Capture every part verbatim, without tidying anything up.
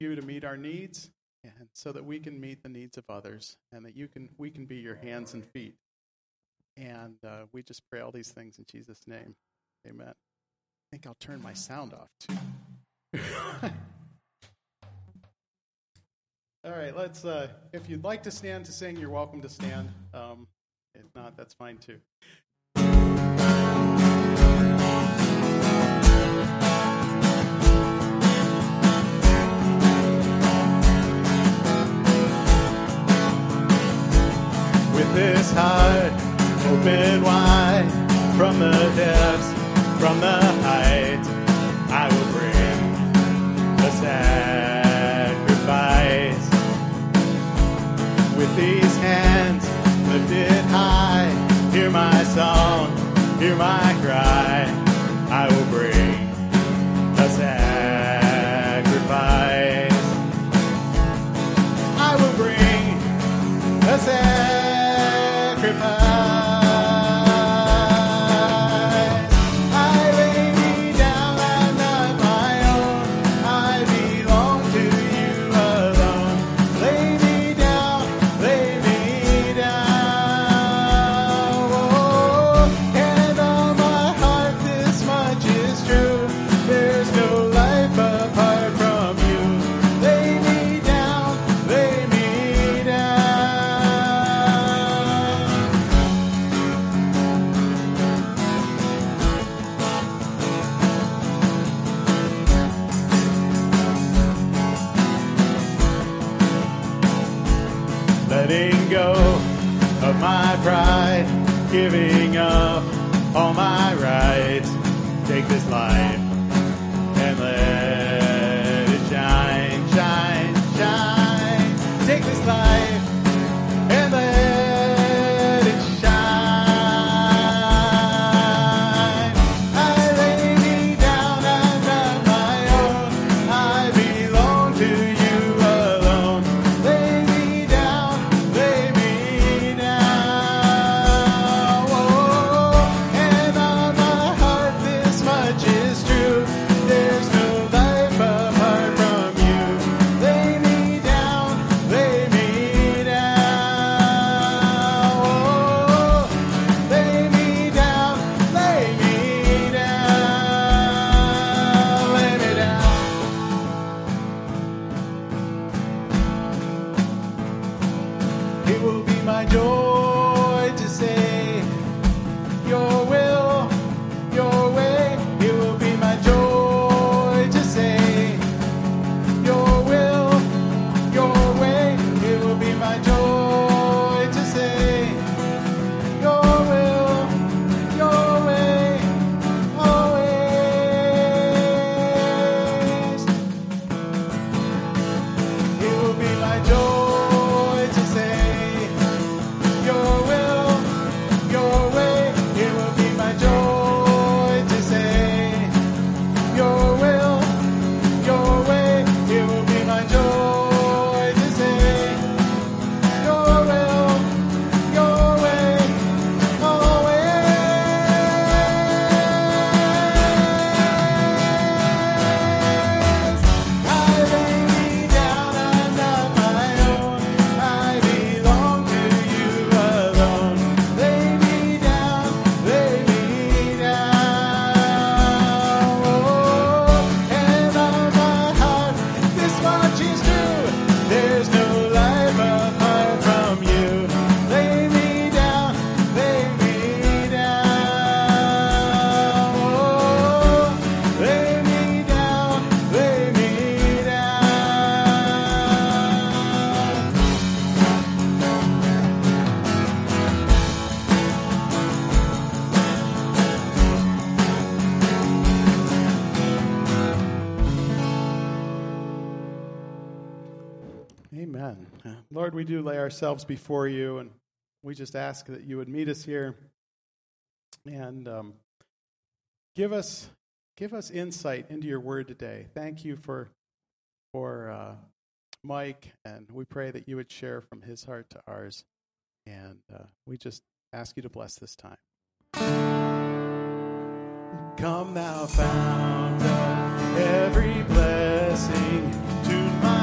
you to meet our needs, and so that we can meet the needs of others, and that you can we can be your hands and feet. And uh, we just pray all these things in Jesus' name. Amen. I think I'll turn my sound off, too. All right, let's, uh, if you'd like to stand to sing, you're welcome to stand. Um, if not, that's fine, too. With this heart open wide, from the depths, from the height, I will bring a sacrifice. With these hands lifted high, hear my song, hear my cry, I will bring a sacrifice. I will bring a sacrifice. Letting go of my pride, giving up all my rights. Take this life and let it shine, shine, shine. Take this life and let it shine. I lay me down, I'm not my own. I belong to you alone. Lay me down, lay me down. Oh, and on my heart this much is true. There's no life apart from you. Lay me down, lay me down. Oh, lay me down, lay me down, lay me down. It will be my joy to say your will, your way. It will be my joy to say your will, your way. It will be my joy to say your will, your way, always. It will be my joy to say your will, your way. It will be my joy to say your will, your way. It will be my joy to say your will, your way, always. I lay me down, I'm not my own. I belong to you alone. Lay me down, lay me down. Oh, and on my heart this much is true. There's no life apart from you. Lay me down, lay me down. Oh, lay me down, lay me down. Amen. Lord, we do lay ourselves before you, and we just ask that you would meet us here and um, give us give us insight into your word today. Thank you for for uh, Mike, and we pray that you would share from his heart to ours, and uh, we just ask you to bless this time. Come thou fount of every blessing, tune my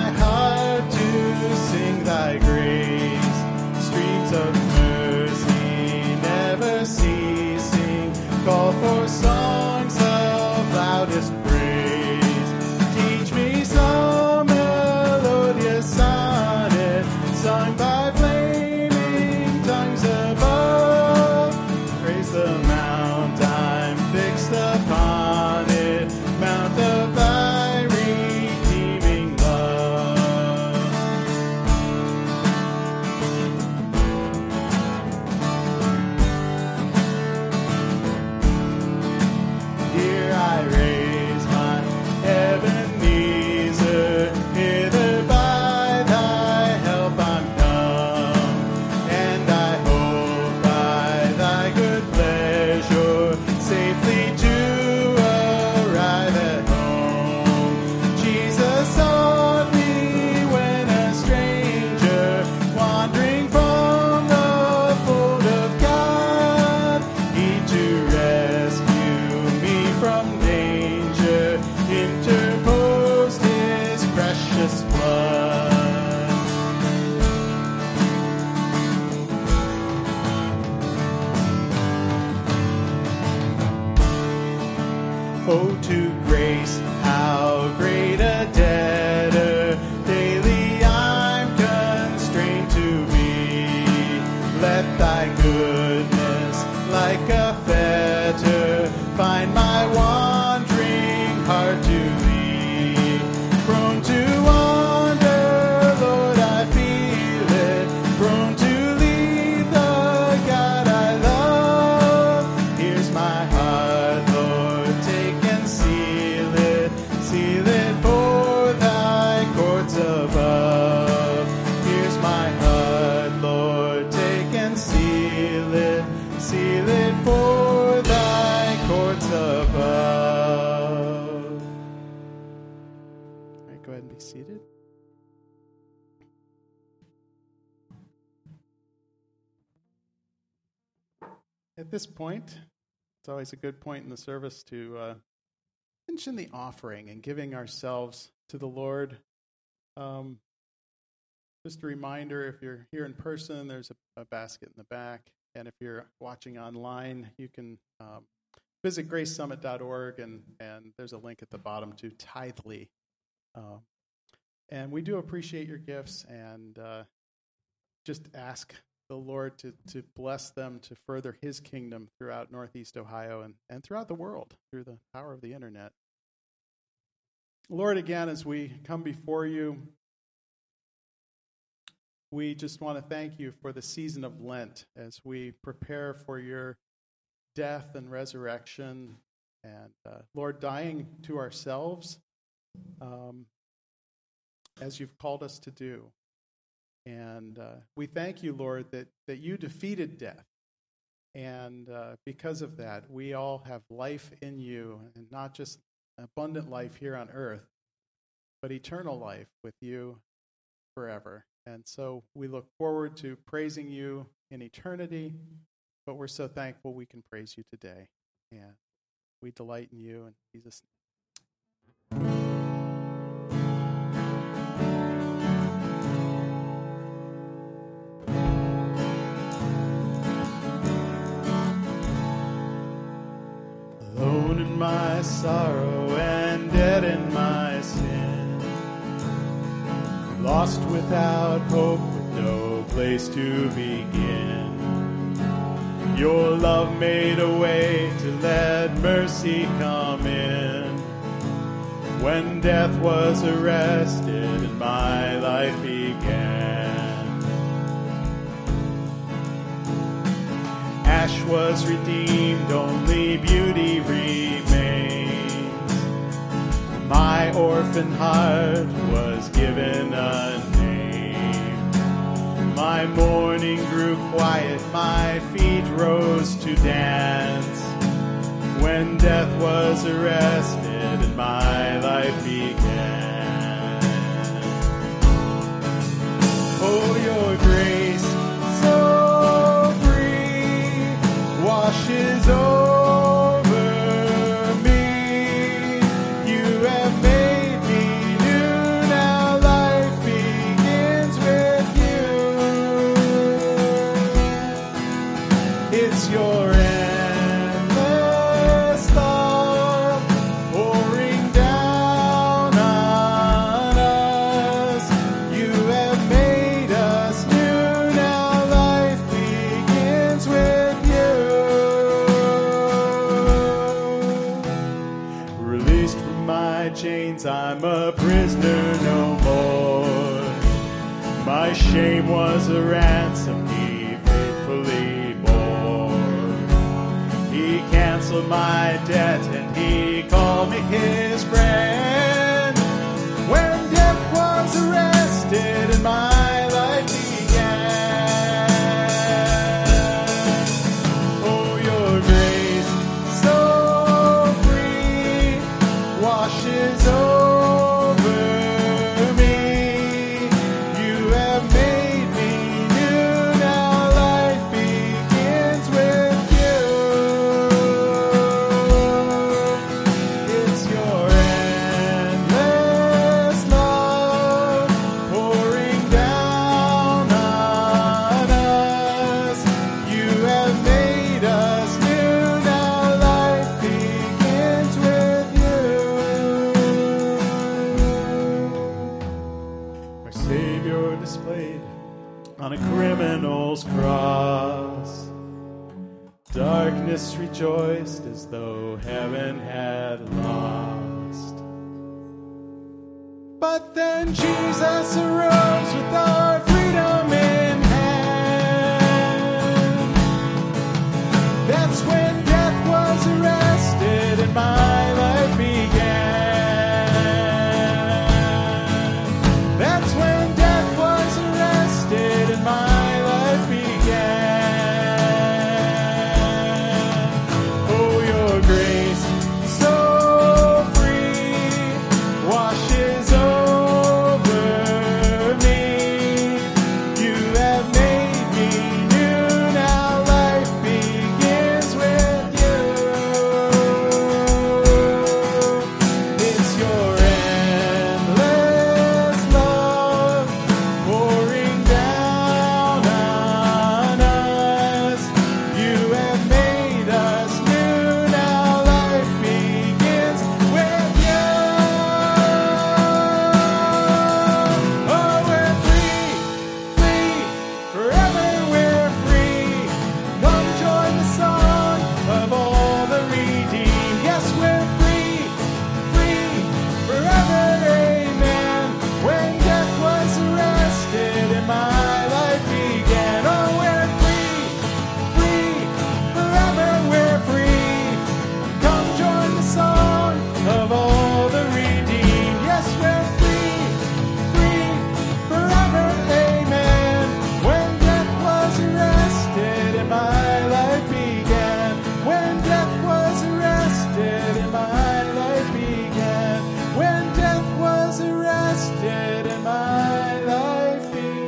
above. Here's my heart, Lord, take and seal it, seal it for thy courts above. All right, go ahead and be seated. At this point, it's always a good point in the service to uh, mention the offering and giving ourselves to the Lord. Um, just a reminder, if you're here in person, there's a, a basket in the back. And if you're watching online, you can um, visit grace summit dot org, and, and there's a link at the bottom to Tithely. Uh, and we do appreciate your gifts, and uh, just ask the Lord to, to bless them to further his kingdom throughout Northeast Ohio and, and throughout the world through the power of the internet. Lord, again, as we come before you, we just want to thank you for the season of Lent as we prepare for your death and resurrection and, uh, Lord, dying to ourselves um, as you've called us to do. And uh, we thank you, Lord, that, that you defeated death. And uh, because of that, we all have life in you, and not just abundant life here on earth, but eternal life with you forever. And so we look forward to praising you in eternity, but we're so thankful we can praise you today. And we delight in you in Jesus' name. Alone in my sorrow and dead in my sin, lost without hope, with no place to begin. Your love made a way to let mercy come in. When death was arrested and my life began, ash was redeemed, only beauty remains. My orphan heart was given a name. My mourning grew quiet, my feet rose to dance. When death was arrested and my life began. Oh, your grace so free washes over me. You have made me new, now life begins with you. It's your endless love pouring down on us. You have made us new, now life begins with you. Released from my chains, I'm a prisoner no more. My shame was a ransom he faithfully bore. He canceled my debt and he called me his friend. When death was arrested and my life began. Oh, your grace so free washes over me. You have made me new, now life begins with you. It's your endless love pouring down on us. You have made us new, now life begins with you. Our Savior displayed on a criminal's cross. Darkness rejoiced as though heaven had lost. But then Jesus arose with our freedom in hand. That's when death was arrested and my life began. That's That's when death was arrested and my life began. Oh, your grace so free washes over me. You have made me new, now life begins with you. It's your endless love pouring down on us. You have made us new, now life begins with you. Oh, we're free, free, forever we're free. Come join the song of all the redeemed. Yes, we're free, free, forever, amen. When death was arrested and my life began. Oh, we're free, free, forever we're free. Come join the song of all the redeemed. Yes, we're free, free, forever, amen. When death was arrested and my life began. When death was arrested and my life began. When death was arrested and my life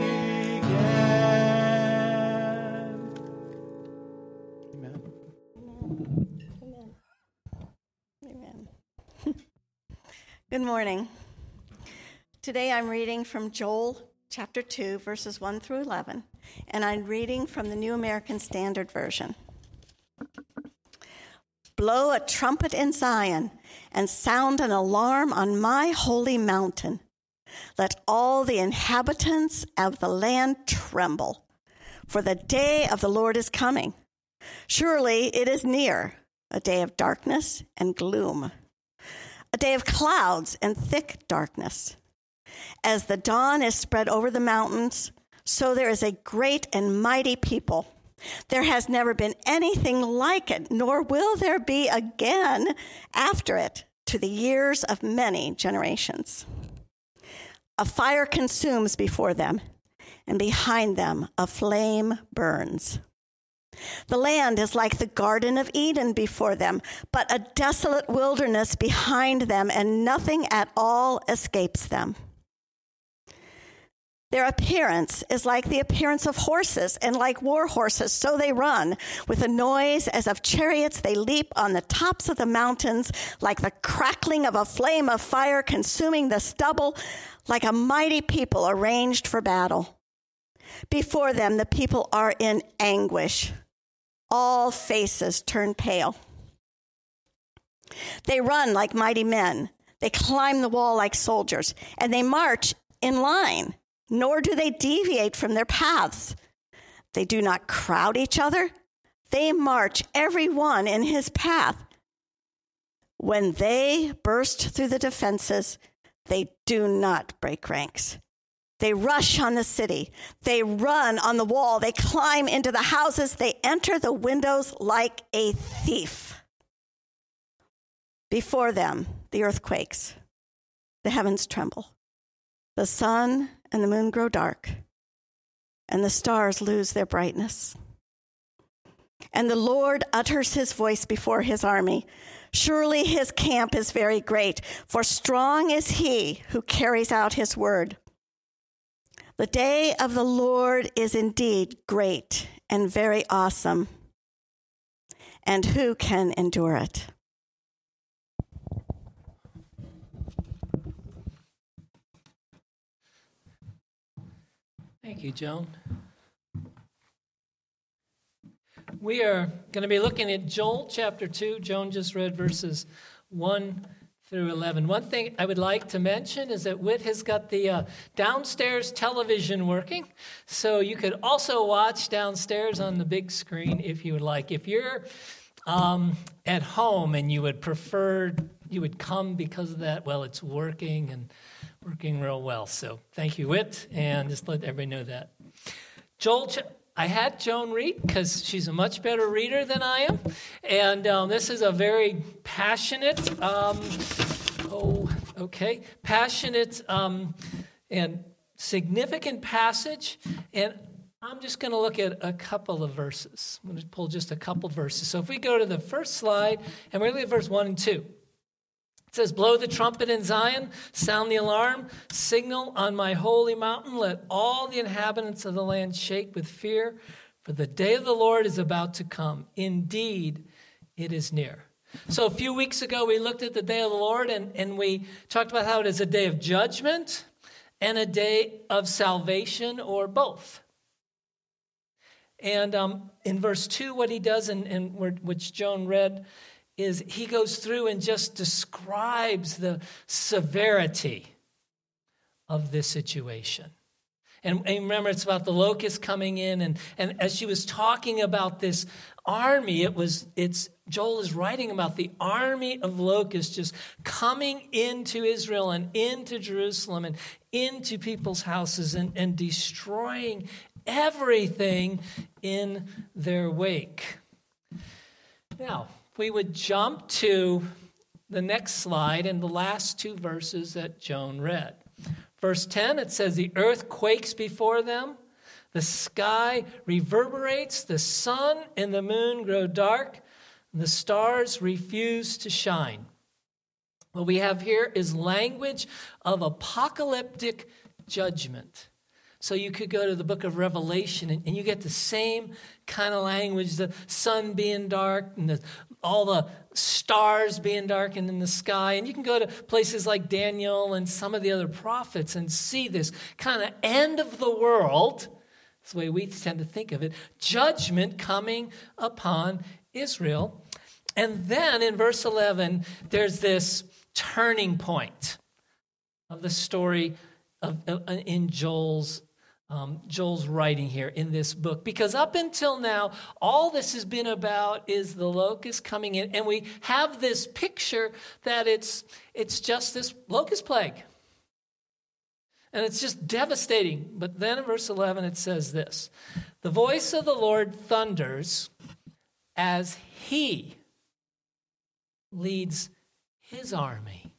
began. Amen. Amen. Good morning. Today I'm reading from Joel chapter two, verses one through eleven, and I'm reading from the New American Standard Version. Blow a trumpet in Zion and sound an alarm on my holy mountain. Let all the inhabitants of the land tremble, for the day of the Lord is coming. Surely it is near, a day of darkness and gloom, a day of clouds and thick darkness. As the dawn is spread over the mountains, so there is a great and mighty people. There has never been anything like it, nor will there be again after it, to the years of many generations. A fire consumes before them, and behind them a flame burns. The land is like the Garden of Eden before them, but a desolate wilderness behind them, and nothing at all escapes them. Their appearance is like the appearance of horses, and like war horses, so they run. With a noise as of chariots, they leap on the tops of the mountains, like the crackling of a flame of fire consuming the stubble, like a mighty people arranged for battle. Before them, the people are in anguish. All faces turn pale. They run like mighty men. They climb the wall like soldiers, and they march in line. Nor do they deviate from their paths. They do not crowd each other. They march every one in his path. When they burst through the defenses, they do not break ranks. They rush on the city. They run on the wall. They climb into the houses. They enter the windows like a thief. Before them, the earth quakes. The heavens tremble. The sun and the moon grow dark, and the stars lose their brightness. And the Lord utters his voice before his army. Surely his camp is very great, for strong is he who carries out his word. The day of the Lord is indeed great and very awesome, and who can endure it? Thank you, Joan. We are going to be looking at Joel chapter two. Joan just read verses one through eleven. One thing I would like to mention is that Whit has got the uh, downstairs television working, so you could also watch downstairs on the big screen if you would like. If you're um, at home and you would prefer, you would come because of that, well, it's working and working real well. So thank you, Whit, and just let everybody know that. Joel, I had Joan read because she's a much better reader than I am, and um, this is a very passionate, um, oh, okay, passionate um, and significant passage, and I'm just going to look at a couple of verses. I'm going to pull just a couple verses. So if we go to the first slide, and we're going to look at verse one and two. It says, blow the trumpet in Zion, sound the alarm, signal on my holy mountain, let all the inhabitants of the land shake with fear, for the day of the Lord is about to come. Indeed, it is near. So a few weeks ago, we looked at the day of the Lord, and, and we talked about how it is a day of judgment and a day of salvation, or both. And um, in verse two, what he does, and, and which Joan read, is he goes through and just describes the severity of this situation. And, and remember, it's about the locusts coming in, and, and as she was talking about this army, it was it's Joel is writing about the army of locusts just coming into Israel and into Jerusalem and into people's houses and, and destroying everything in their wake. Now, if we would jump to the next slide and the last two verses that Joan read. Verse ten, it says, the earth quakes before them, the sky reverberates, the sun and the moon grow dark, and the stars refuse to shine. What we have here is language of apocalyptic judgment. So you could go to the book of Revelation and, and you get the same kind of language, the sun being dark and the, all the stars being darkened in the sky. And you can go to places like Daniel and some of the other prophets and see this kind of end of the world, that's the way we tend to think of it, judgment coming upon Israel. And then in verse eleven, there's this turning point of the story of, of in Joel's Um, Joel's writing here in this book. Because up until now, all this has been about is the locust coming in. And we have this picture that it's it's just this locust plague. And it's just devastating. But then in verse eleven, it says this. The voice of the Lord thunders as he leads his army.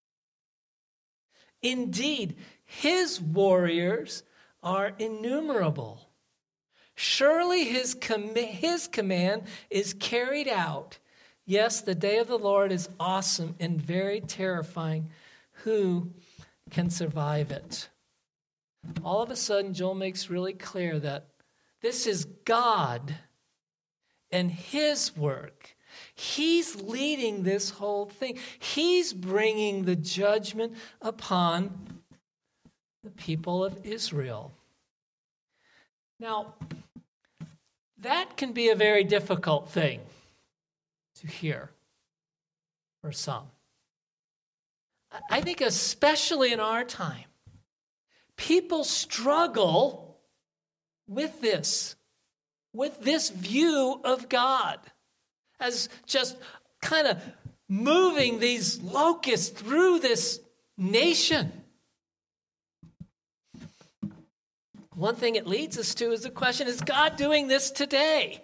Indeed, his warriors are innumerable. Surely his, com- his command is carried out. Yes, the day of the Lord is awesome and very terrifying. Who can survive it? All of a sudden, Joel makes really clear that this is God and his work. He's leading this whole thing. He's bringing the judgment upon the people of Israel. Now, that can be a very difficult thing to hear for some. I think especially in our time, people struggle with this, with this view of God as just kind of moving these locusts through this nation. One thing it leads us to is the question, is God doing this today?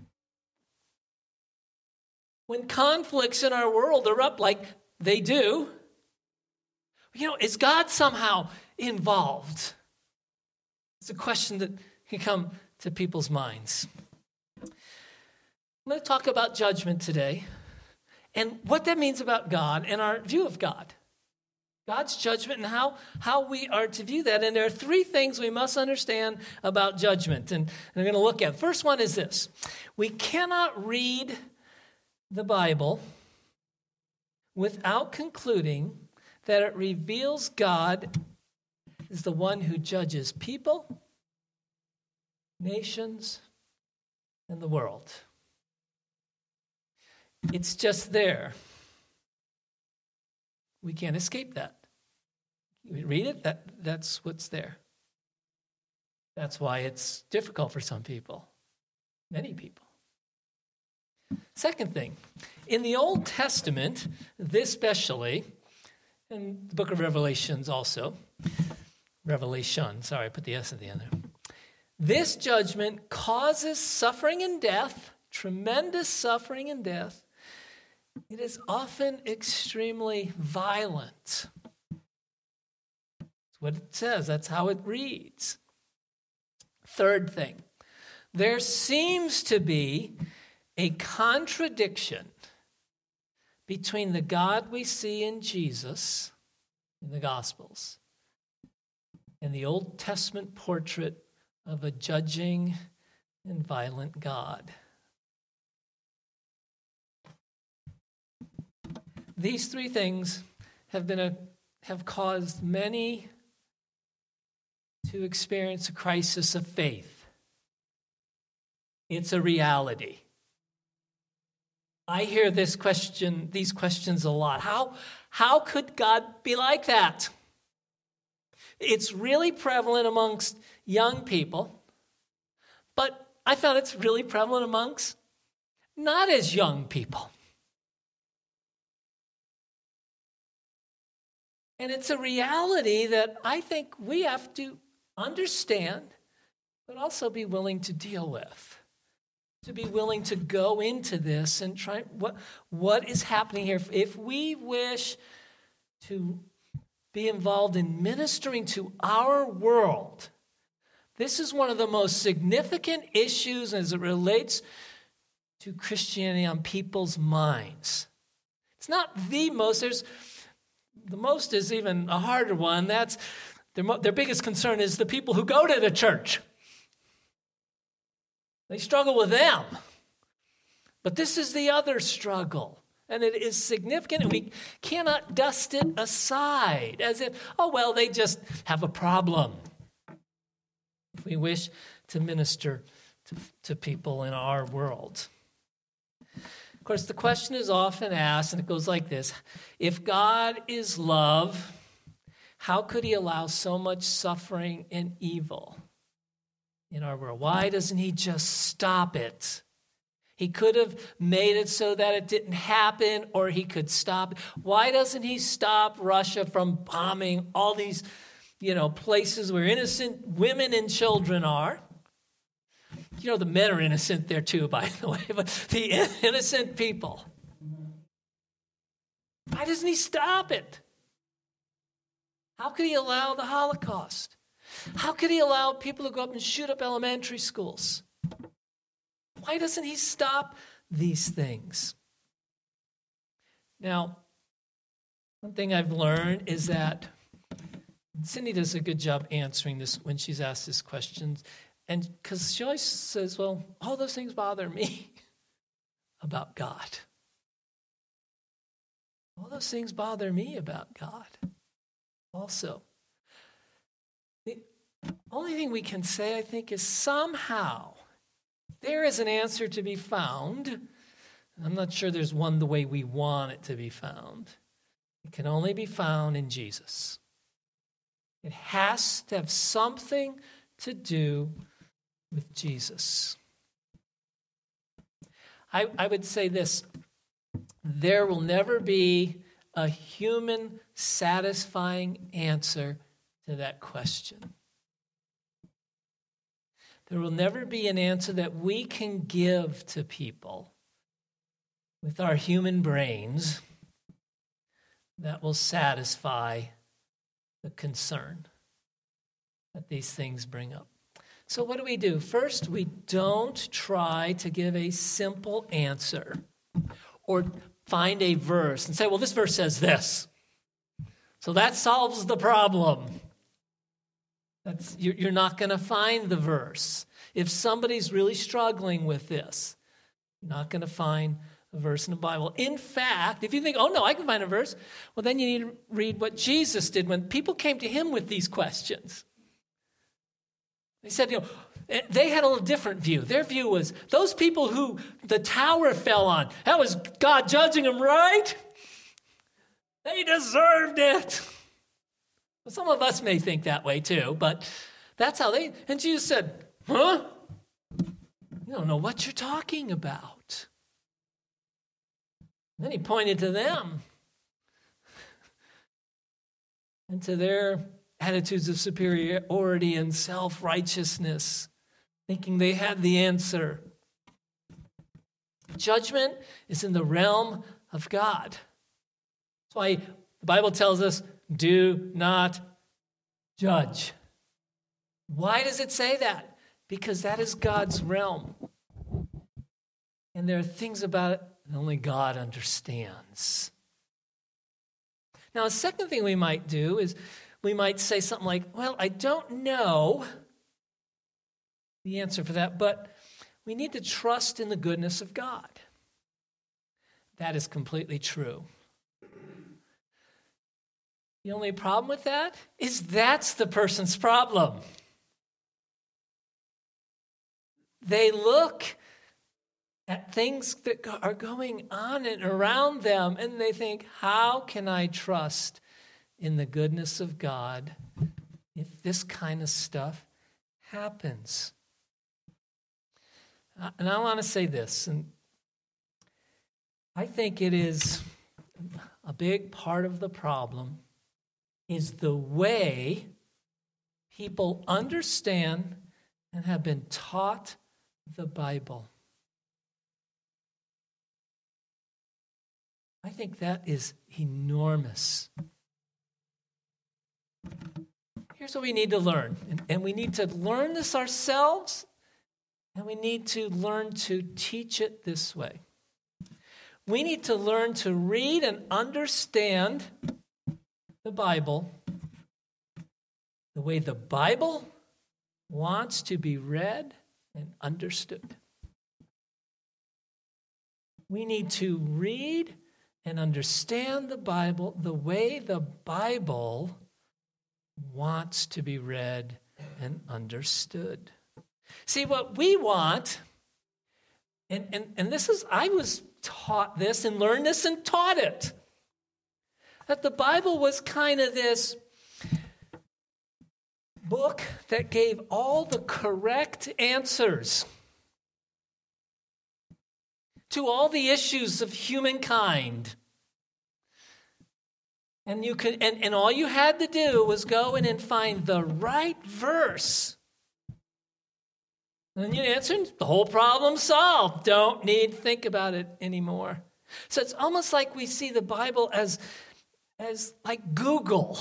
When conflicts in our world erupt like they do, you know, is God somehow involved? It's a question that can come to people's minds. I'm going to talk about judgment today and what that means about God and our view of God. God's judgment and how, how we are to view that. And there are three things we must understand about judgment. And, and I'm going to look at. First one is this. We cannot read the Bible without concluding that it reveals God is the one who judges people, nations, and the world. It's just there. We can't escape that. You read it, that, that's what's there. That's why it's difficult for some people, many people. Second thing, in the Old Testament, this especially, and the book of Revelations also, Revelation, sorry, I put the S at the end there. This judgment causes suffering and death, tremendous suffering and death. It is often extremely violent. That's what it says. That's how it reads. Third thing, there seems to be a contradiction between the God we see in Jesus in the Gospels and the Old Testament portrait of a judging and violent God. These three things have been a, have caused many to experience a crisis of faith. It's a reality. I hear this question, these questions a lot. How, how could God be like that? It's really prevalent amongst young people, but I found it's really prevalent amongst not as young people. And it's a reality that I think we have to understand, but also be willing to deal with. To be willing to go into this and try what what is happening here. If we wish to be involved in ministering to our world, this is one of the most significant issues as it relates to Christianity on people's minds. It's not the most, there's the most is even a harder one. That's their, their biggest concern is the people who go to the church. They struggle with them. But this is the other struggle. And it is significant, and we cannot dust it aside as if, oh, well, they just have a problem. If we wish to minister to, to people in our world. Of course, the question is often asked, and it goes like this. If God is love, how could he allow so much suffering and evil in our world? Why doesn't he just stop it? He could have made it so that it didn't happen, or he could stop it. Why doesn't he stop Russia from bombing all these, you know, places where innocent women and children are? You know, the men are innocent there too, by the way, but the innocent people. Why doesn't he stop it? How could he allow the Holocaust? How could he allow people to go up and shoot up elementary schools? Why doesn't he stop these things? Now, one thing I've learned is that Cindy does a good job answering this when she's asked this question. And because she always says, well, all those things bother me about God. All those things bother me about God also. The only thing we can say, I think, is somehow there is an answer to be found. I'm not sure there's one the way we want it to be found. It can only be found in Jesus. It has to have something to do with Jesus. I, I would say this. There will never be a human satisfying answer to that question. There will never be an answer that we can give to people with our human brains that will satisfy the concern that these things bring up. So what do we do? First, we don't try to give a simple answer or find a verse and say, well, this verse says this. So that solves the problem. That's, you're, you're not going to find the verse. If somebody's really struggling with this, you're not going to find a verse in the Bible. In fact, if you think, oh, no, I can find a verse, well, then you need to read what Jesus did when people came to him with these questions. They said, you know, they had a little different view. Their view was those people who the tower fell on, that was God judging them, right? They deserved it. Well, some of us may think that way too, but that's how they, and Jesus said, huh? You don't know what you're talking about. And then he pointed to them and to their attitudes of superiority and self-righteousness, thinking they had the answer. Judgment is in the realm of God. That's why the Bible tells us, do not judge. Why does it say that? Because that is God's realm. And there are things about it that only God understands. Now, a second thing we might do is we might say something like, well, I don't know the answer for that, but we need to trust in the goodness of God. That is completely true. The only problem with that is that's the person's problem. They look at things that are going on and around them, and they think, how can I trust in the goodness of God if this kind of stuff happens? Uh, and I want to say this, and I think it is a big part of the problem is the way people understand and have been taught the Bible. I think that is enormous. Here's what we need to learn, and, and we need to learn this ourselves, and we need to learn to teach it this way. We need to learn to read and understand the Bible the way the Bible wants to be read and understood. We need to read and understand the Bible the way the Bible wants to be read and understood. See, what we want, and, and, and this is, I was taught this and learned this and taught it, that the Bible was kind of this book that gave all the correct answers to all the issues of humankind. And you could, and, and all you had to do was go in and find the right verse. And you answer, the whole problem solved. Don't need to think about it anymore. So it's almost like we see the Bible as, as like Google.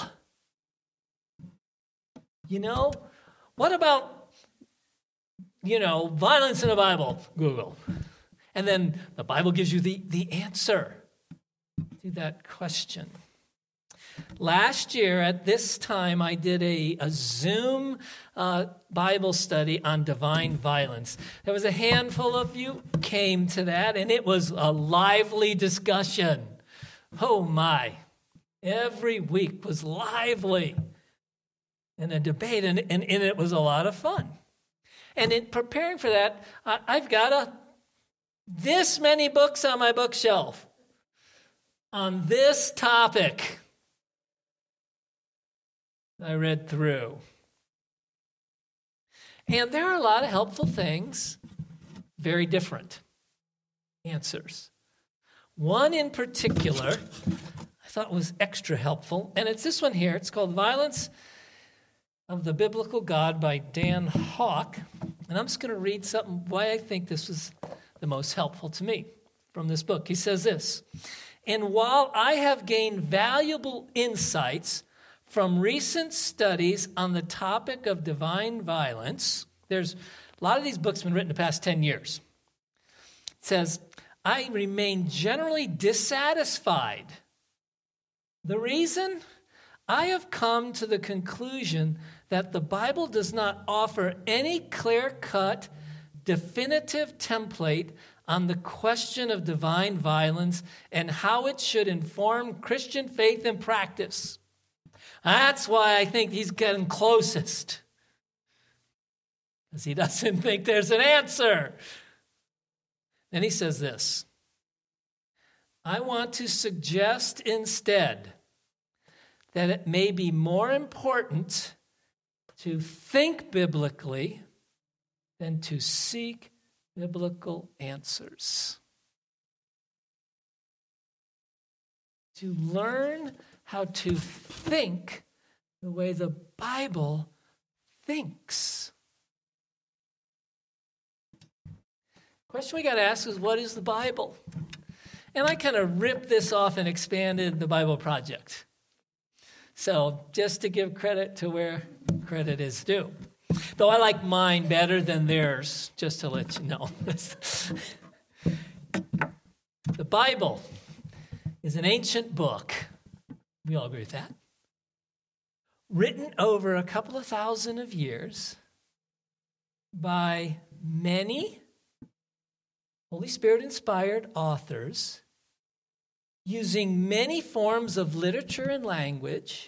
You know, what about, you know, violence in the Bible? Google. And then the Bible gives you the, the answer to that question. Last year at this time, I did a, a Zoom uh, Bible study on divine violence. There was a handful of you came to that, and it was a lively discussion. Oh my, every week was lively. And a debate, and, and, and it was a lot of fun. And in preparing for that, I, I've got a this many books on my bookshelf on this topic I read through. And there are a lot of helpful things, very different answers. One in particular I thought was extra helpful, and it's this one here. It's called Violence of the Biblical God by Dan Hawk. And I'm just going to read something why I think this was the most helpful to me from this book. He says this, and while I have gained valuable insights from recent studies on the topic of divine violence, there's a lot of these books have been written the past ten years. It says, I remain generally dissatisfied. The reason? I have come to the conclusion that the Bible does not offer any clear-cut, definitive template on the question of divine violence and how it should inform Christian faith and practice. That's why I think he's getting closest, because he doesn't think there's an answer. Then he says this, I want to suggest instead that it may be more important to think biblically than to seek biblical answers. To learn how to think the way the Bible thinks. Question we got to ask is, what is the Bible? And I kind of ripped this off and expanded the Bible Project. So just to give credit to where credit is due. Though I like mine better than theirs, just to let you know. The Bible is an ancient book. We all agree with that. Written over a couple of thousand of years by many Holy Spirit-inspired authors using many forms of literature and language.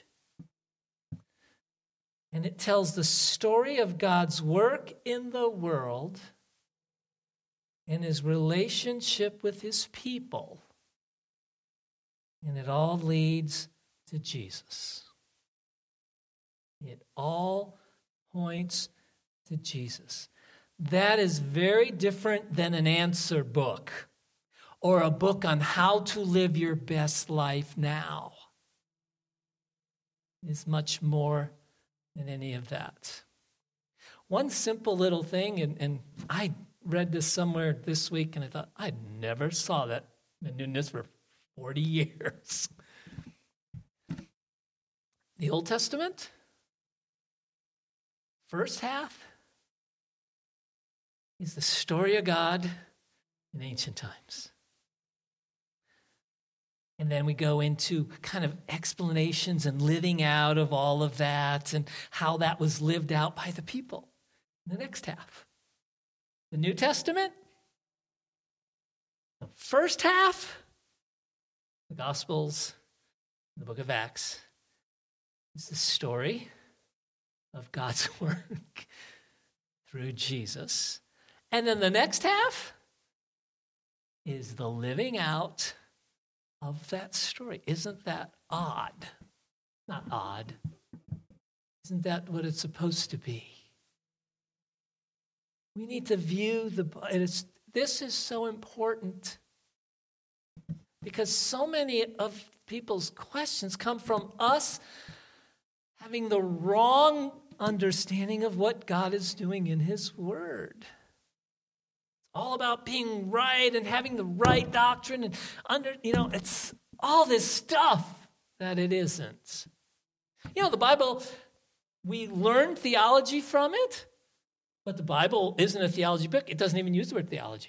And it tells the story of God's work in the world and his relationship with his people. And it all leads to Jesus. It all points to Jesus. That is very different than an answer book or a book on how to live your best life now. It's much more than any of that. One simple little thing, and, and I read this somewhere this week, and I thought, I never saw that. I've been doing this for forty years. The Old Testament, first half, is the story of God in ancient times. And then we go into kind of explanations and living out of all of that and how that was lived out by the people in the next half. The New Testament, the first half, the Gospels, the book of Acts, is the story of God's work through Jesus. And then the next half is the living out of that story. Isn't that odd? Not odd. Isn't that what it's supposed to be? We need to view the, and it's, this is so important because so many of people's questions come from us having the wrong understanding of what God is doing in his word. It's all about being right and having the right doctrine and under, you know, it's all this stuff that it isn't. You know, the Bible, we learn theology from it, but the Bible isn't a theology book. It doesn't even use the word theology.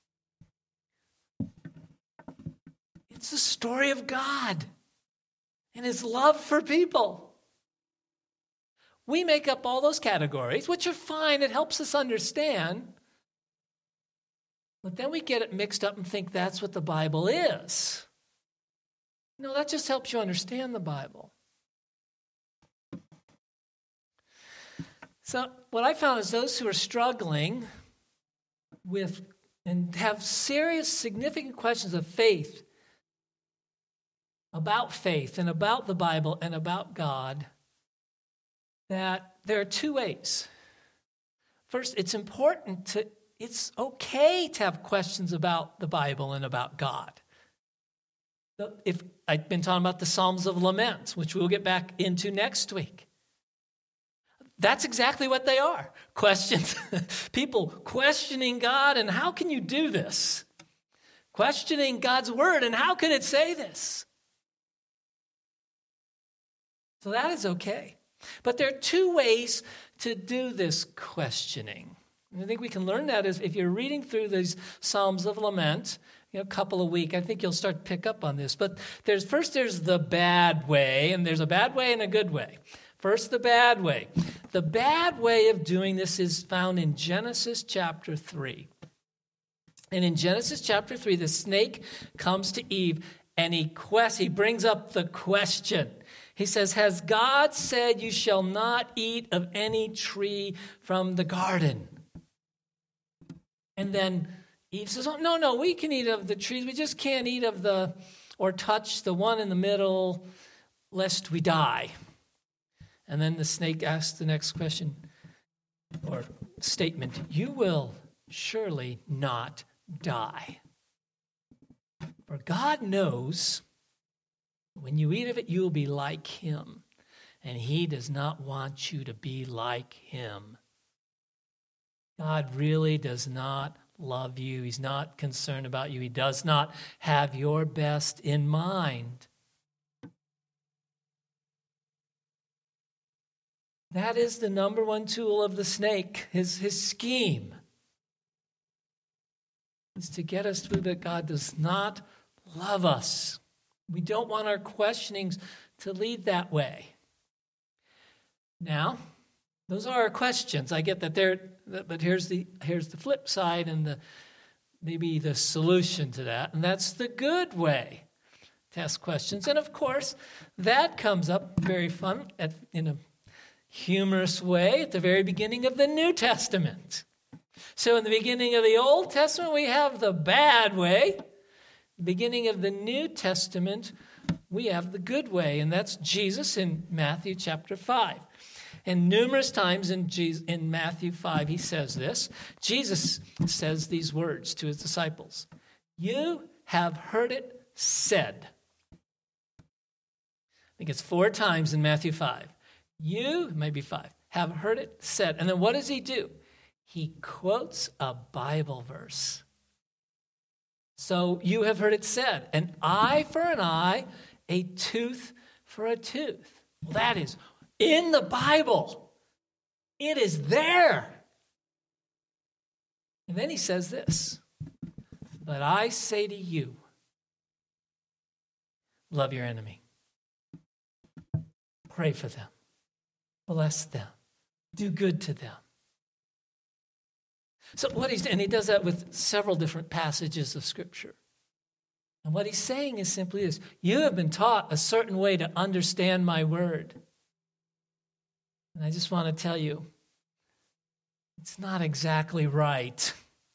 It's the story of God and his love for people. We make up all those categories, which are fine. It helps us understand. But then we get it mixed up and think that's what the Bible is. No, that just helps you understand the Bible. So what I found is those who are struggling with and have serious, significant questions of faith, about faith and about the Bible and about God, that there are two ways. First, it's important to, it's okay to have questions about the Bible and about God. If I've been talking about the Psalms of Lament, which we'll get back into next week. That's exactly what they are. Questions. People questioning God, and how can you do this? Questioning God's word, and how can it say this? So that is okay. But there are two ways to do this questioning. And I think we can learn that is if you're reading through these Psalms of Lament, you know, a couple of weeks, I think you'll start to pick up on this. But there's first there's the bad way, and there's a bad way and a good way. First, the bad way. The bad way of doing this is found in Genesis chapter three. And in Genesis chapter three, the snake comes to Eve, and he quest, he brings up the question. He says, has God said you shall not eat of any tree from the garden? And then Eve says, oh, no, no, we can eat of the trees. We just can't eat of the, or touch the one in the middle, lest we die. And then the snake asks the next question, or statement, you will surely not die. For God knows when you eat of it, you will be like him. And he does not want you to be like him. God really does not love you. He's not concerned about you. He does not have your best in mind. That is the number one tool of the snake, his, his scheme. Is to get us to believe that God does not love us. We don't want our questionings to lead that way. Now, those are our questions. I get that there, but here's the here's the flip side and the maybe the solution to that, and that's the good way to ask questions. And of course, that comes up very fun at, in a humorous way at the very beginning of the New Testament. So in the beginning of the Old Testament, we have the bad way. The beginning of the New Testament, we have the good way, and that's Jesus in Matthew chapter five. And numerous times in, Jesus, in Matthew five, he says this. Jesus says these words to his disciples. You have heard it said. I think it's four times in Matthew five. You, maybe five, have heard it said. And then what does he do? He quotes a Bible verse. So you have heard it said, an eye for an eye, a tooth for a tooth. Well, that is in the Bible. It is there. And then he says this, but I say to you, love your enemy. Pray for them. Bless them. Do good to them. So what he's and he does that with several different passages of Scripture. And what he's saying is simply this: you have been taught a certain way to understand my word. And I just want to tell you, it's not exactly right.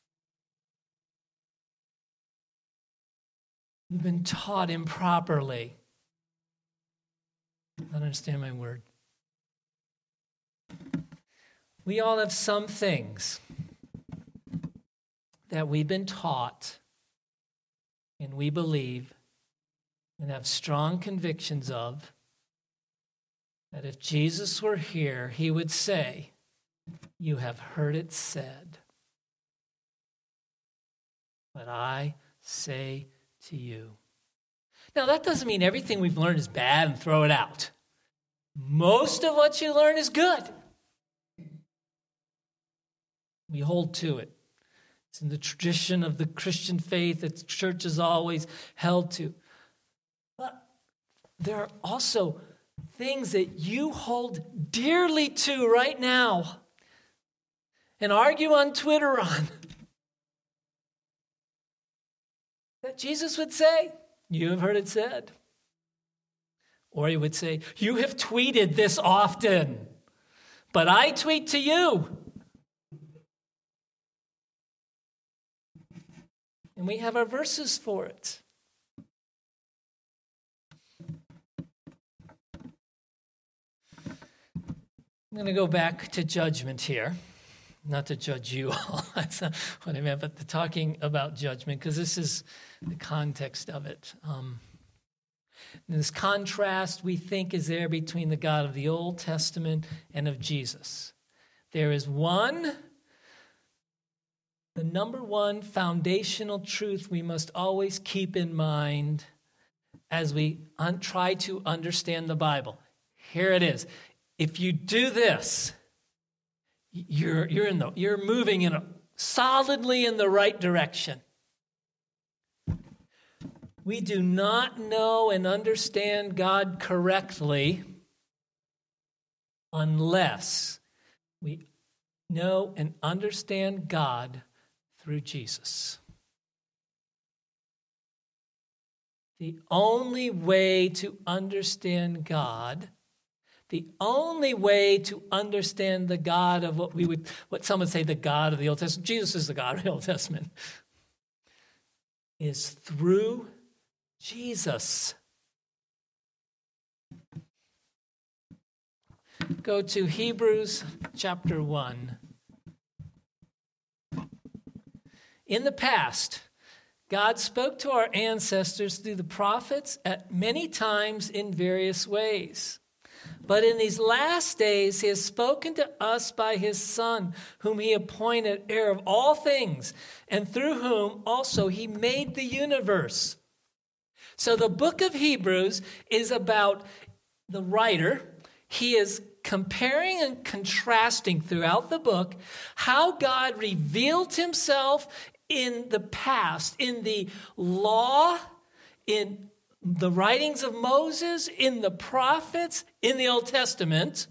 You've been taught improperly. I don't understand my word. We all have some things that we've been taught and we believe and have strong convictions of, that if Jesus were here, he would say, you have heard it said, but I say to you. Now, that doesn't mean everything we've learned is bad and throw it out. Most of what you learn is good. We hold to it. It's in the tradition of the Christian faith that the church has always held to. But there are also things that you hold dearly to right now and argue on Twitter on that Jesus would say, you have heard it said. Or he would say, you have tweeted this often, but I tweet to you. And we have our verses for it. I'm going to go back to judgment here. Not to judge you all. That's not what I meant, but to talking about judgment, because this is the context of it. Um, this contrast we think is there between the God of the Old Testament and of Jesus. There is one, the number one foundational truth we must always keep in mind as we un- try to understand the Bible. Here it is. If you do this, you're you're in the you're moving in a, solidly in the right direction. We do not know and understand God correctly unless we know and understand God through Jesus. The only way to understand God, the only way to understand the God of what we would, what some would say the God of the Old Testament, Jesus is the God of the Old Testament, is through Jesus. Go to Hebrews chapter one. In the past, God spoke to our ancestors through the prophets at many times in various ways. But in these last days, he has spoken to us by his Son, whom he appointed heir of all things, and through whom also he made the universe. So the book of Hebrews is about the writer. He is comparing and contrasting throughout the book how God revealed himself in the past, in the law, in the writings of Moses, in the prophets, in the Old Testament,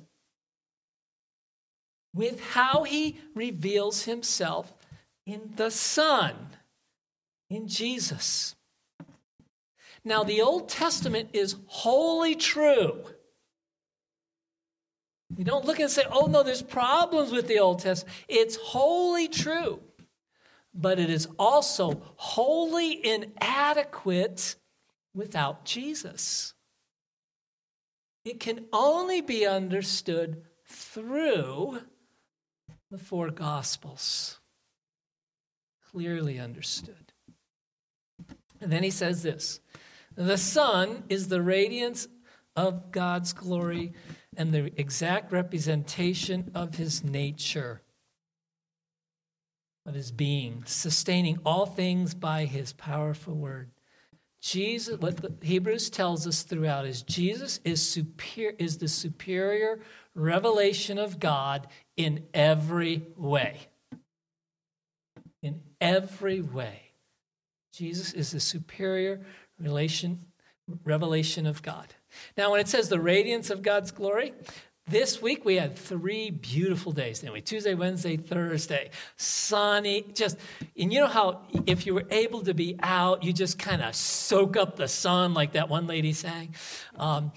with how he reveals himself in the Son, in Jesus. Now, the Old Testament is wholly true. You don't look and say, oh, no, there's problems with the Old Testament. It's wholly true. But it is also wholly inadequate without Jesus. It can only be understood through the four Gospels. Clearly understood. And then he says this, the Son is the radiance of God's glory and the exact representation of his nature, of his being, sustaining all things by his powerful word. Jesus, what the Hebrews tells us throughout is Jesus is superior, is the superior revelation of God in every way. In every way. Jesus is the superior relation, revelation of God. Now, when it says the radiance of God's glory, this week we had three beautiful days, didn't we? Tuesday, Wednesday, Thursday, sunny, just, and you know how if you were able to be out, you just kind of soak up the sun like that one lady sang. Um,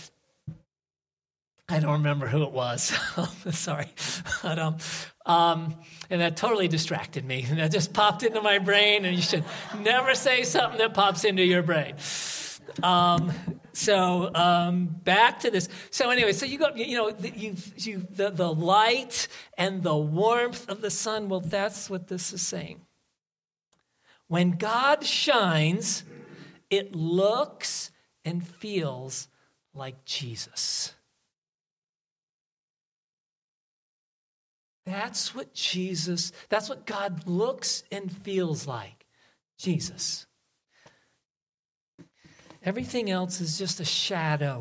I don't remember who it was. Sorry. But, um, um, and that totally distracted me. And that just popped into my brain, and you should never say something that pops into your brain. Um, so um, back to this. So anyway, so you got, you know, you, you, the, the light and the warmth of the sun. Well, that's what this is saying. When God shines, it looks and feels like Jesus. That's what Jesus, that's what God looks and feels like. Jesus. Everything else is just a shadow.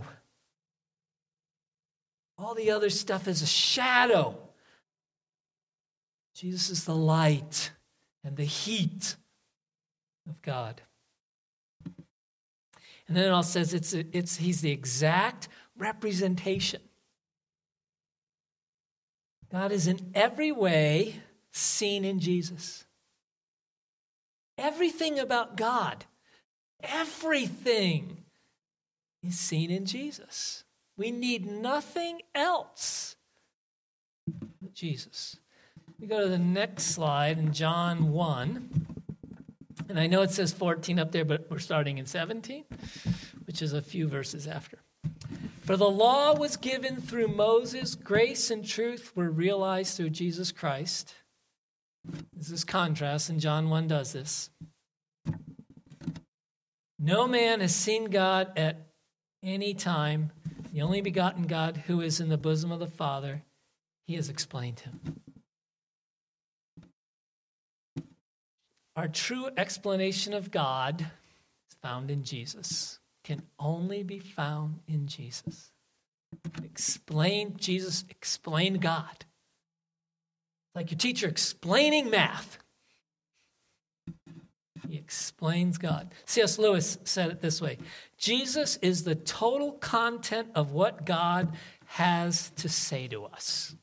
All the other stuff is a shadow. Jesus is the light and the heat of God. And then it all says it's, it's he's the exact representation. God is in every way seen in Jesus. Everything about God, everything is seen in Jesus. We need nothing else but Jesus. We go to the next slide in John one. And I know it says fourteen up there, but we're starting in seventeen, which is a few verses after. For the law was given through Moses, grace and truth were realized through Jesus Christ. This is contrast, and John one does this. No man has seen God at any time. The only begotten God who is in the bosom of the Father, he has explained him. Our true explanation of God is found in Jesus. Can only be found in Jesus. Explain, Jesus explained God. Like your teacher explaining math. He explains God. C S Lewis said it this way. Jesus is the total content of what God has to say to us.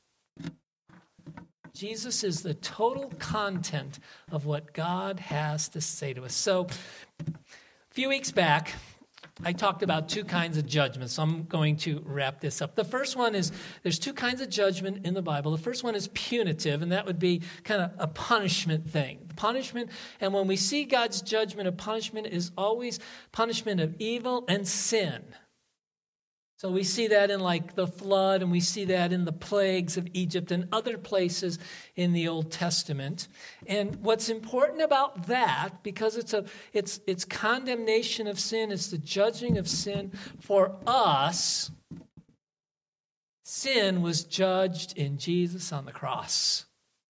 Jesus is the total content of what God has to say to us. So, a few weeks back, I talked about two kinds of judgment, so I'm going to wrap this up. The first one is, there's two kinds of judgment in the Bible. The first one is punitive, and that would be kind of a punishment thing. Punishment, and when we see God's judgment of punishment, is always punishment of evil and sin. So we see that in like the flood, and we see that in the plagues of Egypt and other places in the Old Testament. And what's important about that, because it's a it's it's condemnation of sin, it's the judging of sin for us. Sin was judged in Jesus on the cross.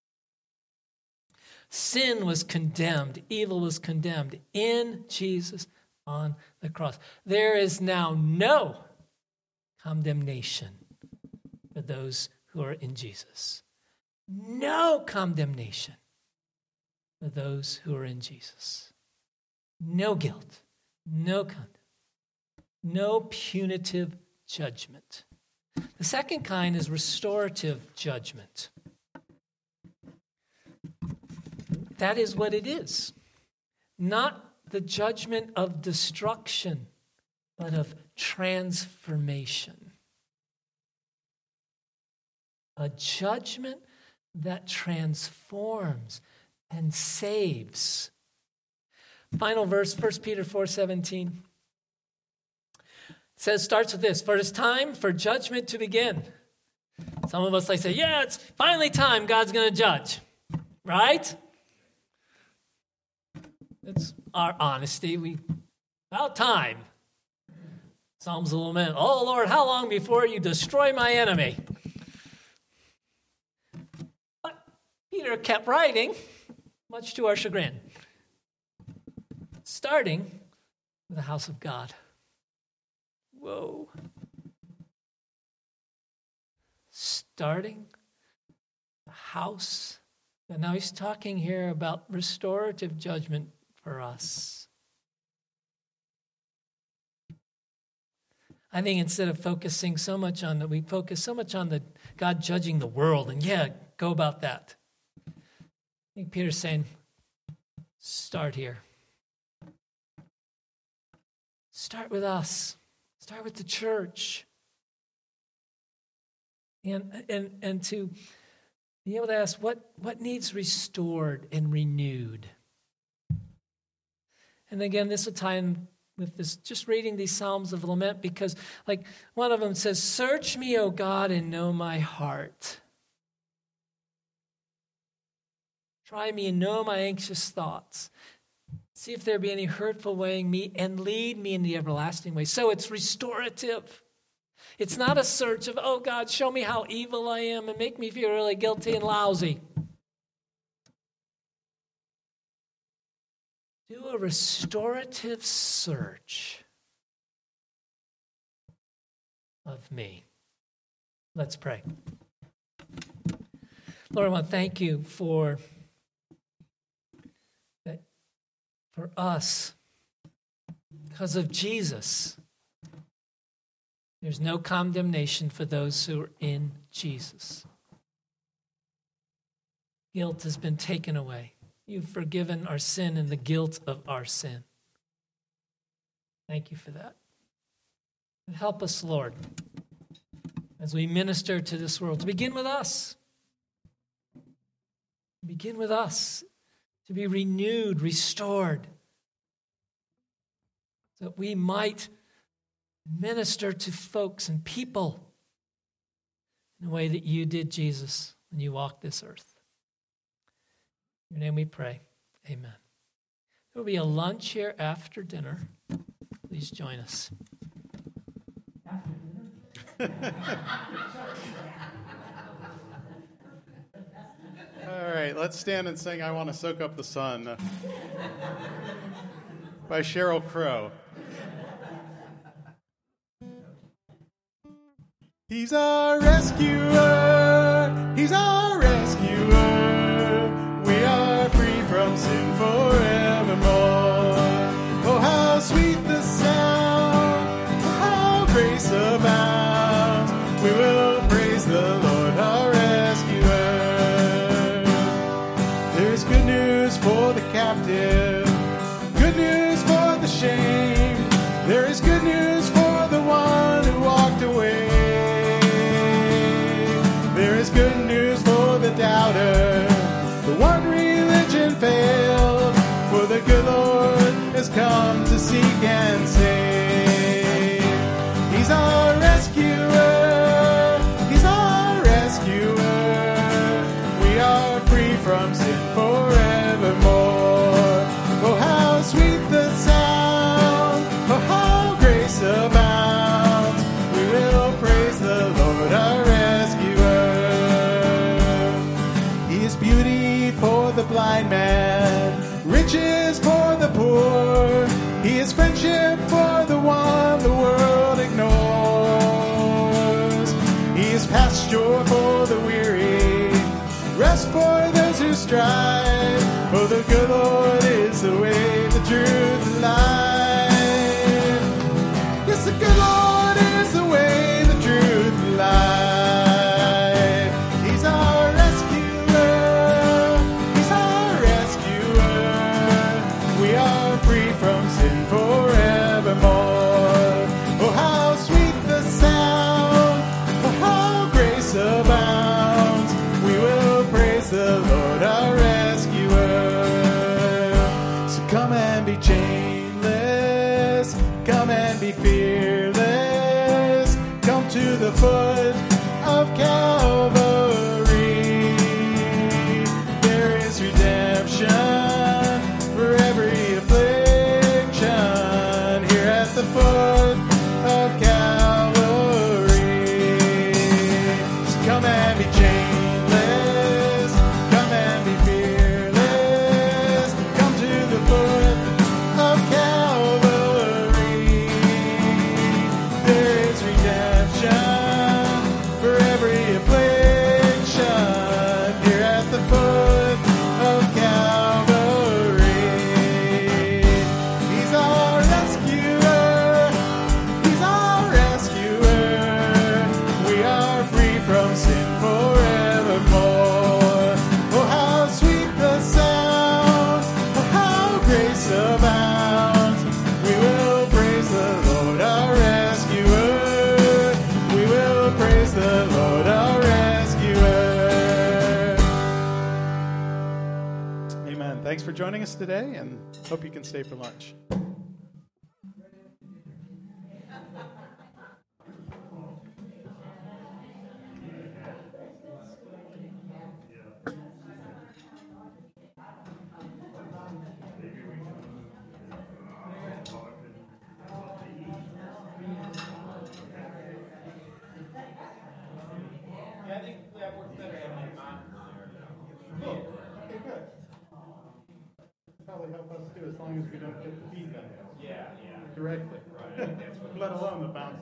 Sin was condemned, evil was condemned in Jesus on the cross. There is now no condemnation for those who are in Jesus. No condemnation for those who are in Jesus. No guilt, no condemnation, no punitive judgment. The second kind is restorative judgment. That is what it is. Not the judgment of destruction, but of transformation. A judgment that transforms and saves. Final verse, First Peter four seventeen. It says, starts with this: for it is time for judgment to begin. Some of us like say, yeah, it's finally time God's going to judge. Right? It's our honesty. We about time. Psalms of Lament. Oh, Lord, how long before you destroy my enemy? But Peter kept writing, much to our chagrin, starting with the house of God. Whoa. Starting the house. And now he's talking here about restorative judgment for us. I think instead of focusing so much on that, we focus so much on the God judging the world, and yeah, go about that. I think Peter's saying, start here. Start with us. Start with the church. And and and to be able to ask what, what needs restored and renewed. And again, this will tie in with this, just reading these Psalms of Lament, because like one of them says, search me, O God, and know my heart. Try me and know my anxious thoughts. See if there be any hurtful way in me, and lead me in the everlasting way. So it's restorative. It's not a search of, oh God, show me how evil I am and make me feel really guilty and lousy. Do a restorative search of me. Let's pray. Lord, I want to thank you for that, for us, because of Jesus. There's no condemnation for those who are in Jesus. Guilt has been taken away. You've forgiven our sin and the guilt of our sin. Thank you for that. And help us, Lord, as we minister to this world, to begin with us. Begin with us, to be renewed, restored, so that we might minister to folks and people in the way that you did, Jesus, when you walked this earth. In your name we pray. Amen. There will be a lunch here after dinner. Please join us. All right, let's stand and sing I Want to Soak Up the Sun uh, by Sheryl Crow. He's our rescuer, he's our rescuer, we are free from sin forevermore. Oh, how sweet the sound, how grace abounds, we will praise the Lord our rescuer. There's good news for the captive, good news for the shamed, there is good news for the one who walked away. There is good news for the doubter, the one religion failed, for the good Lord has come to seek and save. He's our rescuer, he's our rescuer, we are free from sin forevermore. Oh, how sweet the sound, oh, how grace abounds, we will praise the Lord our the blind man, riches for the poor, he is friendship for the one the world ignores, he is pasture to strive. For the good Lord is the way, the truth, the life. Yes, the good Lord is the way, the truth, the life. He's our rescuer. He's our rescuer. We are free from sin forevermore. Oh, how sweet the sound. Oh, how grace abounds. We will praise the Lord, our rescuer. So come and be chainless. Come and be fearless. Come to the foot of Calvary. There is redemption for every affliction here at the foot of Calvary. So come and be chainless. Come and be fearless. Come to the foot of Calvary. There is redemption for every affliction here at the foot of Calvary. He's our rescuer. He's our rescuer. We are free from sin forevermore. Oh, how sweet the sound. Oh, how grace abounds. We will praise the Lord, our rescuer. We will praise the Lord, our rescuer. Amen. Thanks for joining us today, and hope you can stay for lunch. Yeah, I think that works better having a monitor there. Cool. Okay, good. Probably help us too, as long as we don't get to feed them. Yeah, yeah. Directly. Right. Let alone the bounce.